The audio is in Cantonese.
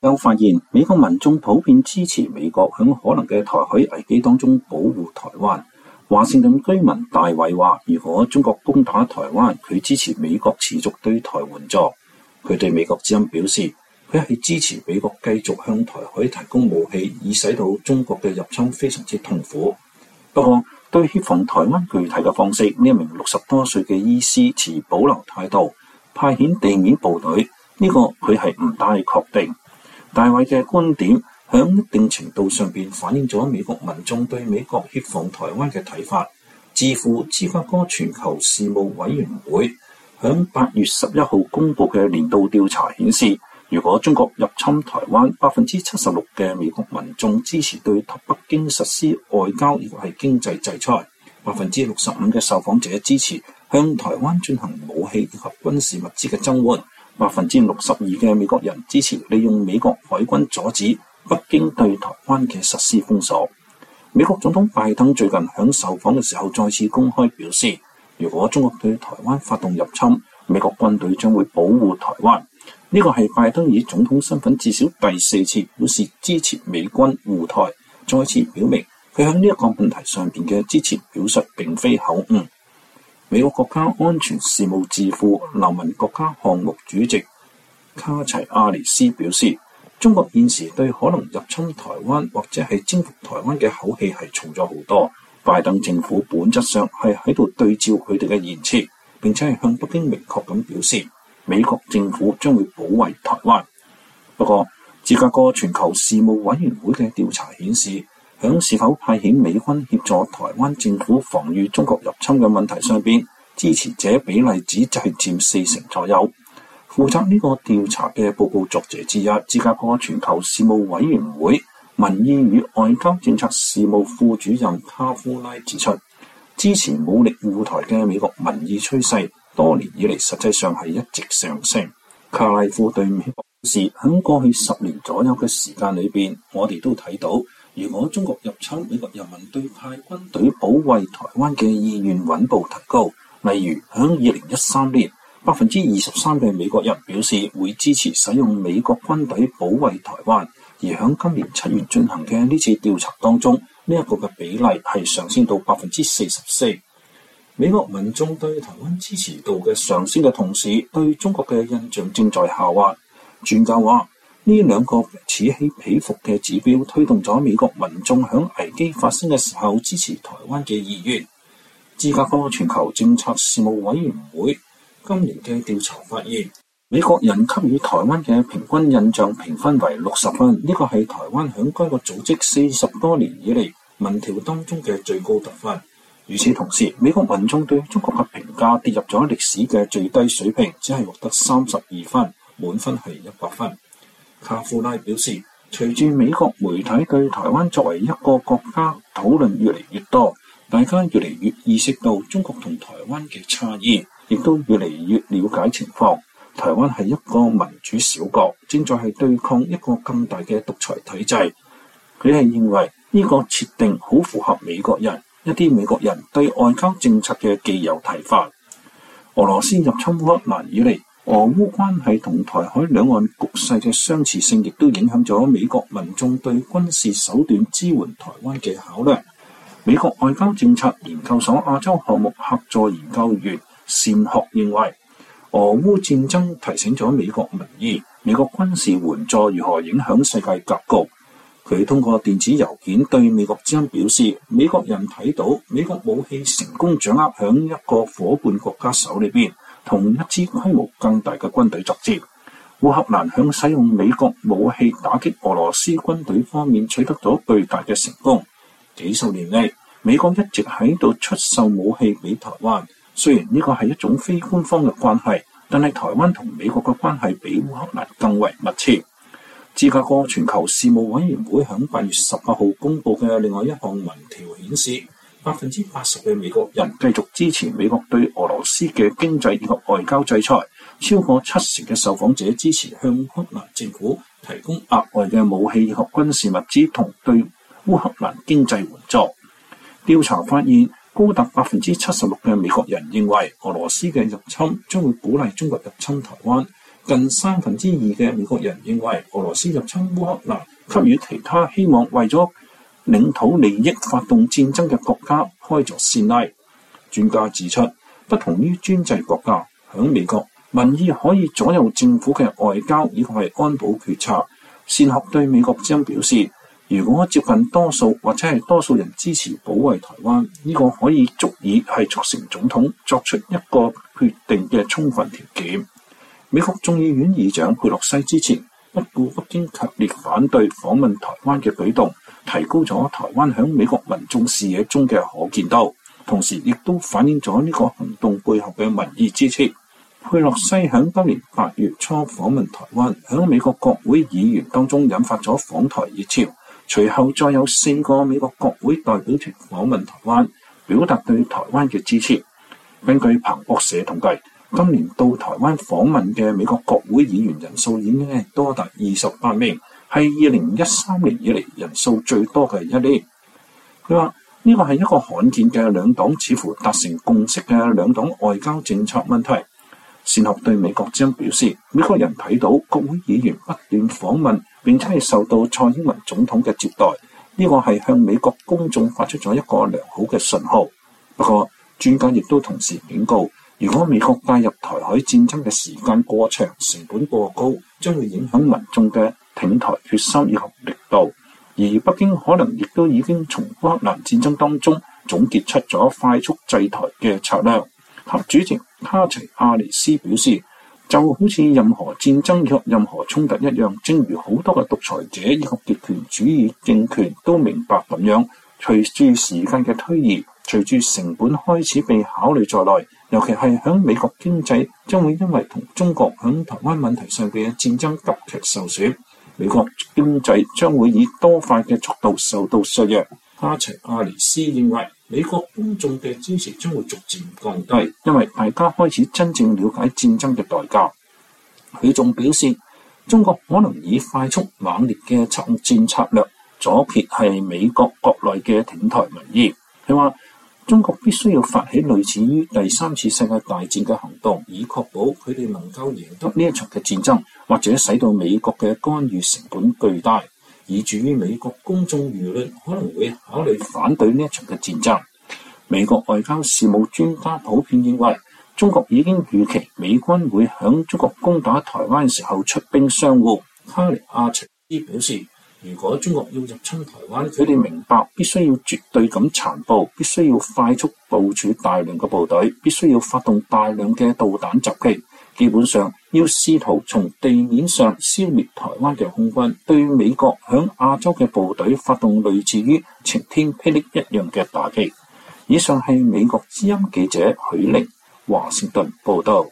又發現美國民眾普遍支持美國響可能嘅台海危機當中保護台灣。華盛頓居民大衛話，如果中國攻打台灣，佢支持美國持續對台援助。佢對美國之音表示，佢係支持美國繼續向台海提供武器，以使到中國嘅入侵非常之痛苦。不過，對協防台灣具體嘅方式，呢一名60多歲嘅醫師持保留態度，派遣地面部隊，呢個佢係唔太確定。大衛嘅觀點響一定程度上邊反映咗美國民眾對美國協防台灣嘅睇法。智庫芝加哥全球事務委員會響8月11號公佈嘅年度調查顯示，如果中國入侵台灣，76%嘅美國民眾支持對北京實施外交亦或係經濟制裁，65%嘅受訪者支持向台灣進行武器以及軍事物資嘅增援。62%嘅美國人支持利用美國海軍阻止北京對台灣嘅實施封鎖。美國總統拜登最近響受訪嘅時候再次公開表示，如果中國對台灣發動入侵，美國軍隊將會保護台灣。呢個係拜登以總統身份至少第4次表示支持美軍護台，再次表明佢響呢一個問題上邊嘅支持表述並非口誤。美國國家安全事務智庫流氓國家項目主席卡齊亞尼斯表示，中國現時對可能入侵台灣或者係征服台灣嘅口氣係重咗好多。拜登政府本質上係喺度對照佢哋嘅言辭，並且係向北京明確咁表示，美國政府將會保衛台灣。不過，芝加哥全球事務委員會嘅調查顯示，響是否派遣美軍協助台灣政府防禦中國入侵嘅問題上邊，支持者比例只係佔40%左右。負責呢個調查嘅報告作者之一，芝加哥全球事務委員會民意與外交政策事務副主任卡夫拉指出，支持武力護台嘅美國民意趨勢多年以嚟實際上係一直上升。卡拉夫對美國表示，喺過去10年左右嘅時間裏邊，我哋都睇到，如果中國入侵，美國人民對派軍隊保衛台灣嘅意願穩步提高。例如，喺2013年，23%嘅美國人表示會支持使用美國軍隊保衛台灣，而喺今年7月進行嘅呢次調查當中，呢一個嘅比例係上升到44%。美國民眾對台灣支持度嘅上升嘅同時，對中國嘅印象正在下滑。專家話，呢兩個此起彼伏嘅指標推動咗美國民眾響危機發生嘅時候支持台灣嘅意願。芝加哥全球政策事務委員會今年嘅調查發現，美國人給予台灣嘅平均印象評分為60分，呢個係台灣響該個組織40多年以嚟民調當中嘅最高得分。與此同時，美國民眾對中國嘅評價跌入咗歷史嘅最低水平，只係獲得32分，滿分係100分。卡夫拉表示，隨住美國媒體對台灣作為一個國家討論越嚟越多，大家越嚟越意識到中國同台灣嘅差異，亦都越嚟越了解情況。台灣係一個民主小國，正在係對抗一個更大嘅獨裁體制。佢係認為呢個設定好符合美國人一啲美國人對外交政策嘅既有睇法。俄羅斯入侵烏克蘭以嚟，俄烏關係同台海兩岸局勢嘅相似性，亦都影響咗美國民眾對軍事手段支援台灣嘅考量。美國外交政策研究所亞洲項目客座研究員善學認為，俄烏戰爭提醒咗美國民意，美國軍事援助如何影響世界格局。佢通過電子郵件對美國之音表示，美國人睇到美國武器成功掌握響一個夥伴國家手裏邊，同一支規模更大嘅軍隊作戰。烏克蘭響使用美國武器打擊俄羅斯軍隊方面取得咗巨大嘅成功。幾十年嚟，美國一直喺度出售武器俾台灣，雖然呢個係一種非官方嘅關係，但係台灣同美國嘅關係比烏克蘭更為密切。芝加哥全球事務委員會喺8月18號公佈嘅另外一項民調顯示，80%嘅美國人繼續支持美國對俄羅斯嘅經濟以及外交制裁，超過70%嘅受訪者支持向烏克蘭政府提供額外嘅武器以及軍事物資同對烏克蘭經濟援助。調查發現，高達76%嘅美國人認為俄羅斯嘅入侵將會鼓勵中國入侵台灣， 近2/3嘅美國人認為俄羅斯入侵烏克蘭，給予其他希望為咗領土利益發動戰爭嘅國家開咗先例。專家指出，不同於專制國家，響美國民意可以左右政府嘅外交以及係安保決策。善學對美國之音表示，如果接近多數或者係多數人支持保衛台灣，呢個可以足以係促成總統作出一個決定嘅充分條件。美國眾議院議長佩洛西之前不顧北京強烈反對訪問台灣嘅舉動，提高咗台灣響美國民眾視野中嘅可見度，同時亦都反映咗呢個行動背後嘅民意支持。佩洛西響今年8月初訪問台灣，響美國國會議員當中引發咗訪台熱潮，隨後再有4個美國國會代表團訪問台灣，表達對台灣嘅支持。根據彭博社統計，今年到台灣訪問嘅美國國會議員人數已經係多達28名，係2013年以嚟人數最多嘅一年。佢話呢個係一個罕見嘅兩黨似乎達成共識嘅兩黨外交政策問題。善學對美國之音表示，美國人睇到國會議員不斷訪問並且係受到蔡英文總統嘅接待，呢個係向美國公眾發出咗一個良好嘅信號。不過專家亦都同時警告，如果美國介入台海戰爭嘅時間過長、成本過高，將會影響民眾嘅挺台決心以及力度。而北京可能亦都已經從烏克蘭戰爭當中總結出咗快速制台嘅策略。合主席卡齊亞尼斯表示，就好似任何戰爭及任何衝突一樣，正如好多嘅獨裁者以及極權主義政權都明白咁樣，隨住時間嘅推移，隨住成本開始被考慮在內，尤其係響美國經濟將會因為同中國響台灣問題上嘅戰爭急劇受損，美國經濟將會以多快嘅速度受到削弱。卡齊亞尼斯認為，美國公眾嘅支持將會逐漸降低，因為大家開始真正了解戰爭嘅代價。佢仲表示，中國可能以快速猛烈嘅戰策略阻截係美國國內嘅挺台民意。佢話，中國必須要發起類似於第3次世界大戰嘅行動，以確保佢哋能夠贏得呢一場嘅戰爭，或者使到美國嘅干預成本巨大，以至於美國公眾輿論可能會考慮反對呢一場嘅戰爭。美國外交事務專家普遍認為，中國已經預期美軍會響中國攻打台灣時候出兵相護。卡尼亞齊斯表示，如果中國要入侵台灣，佢哋明白必須要絕對咁殘暴，必須要快速部署大量嘅部隊，必須要發動大量嘅導彈襲擊，基本上要試圖從地面上消滅台灣嘅空軍，對美國響亞洲嘅部隊發動類似於晴天霹靂一樣嘅打擊。以上係美國之音記者許玲華盛頓報道。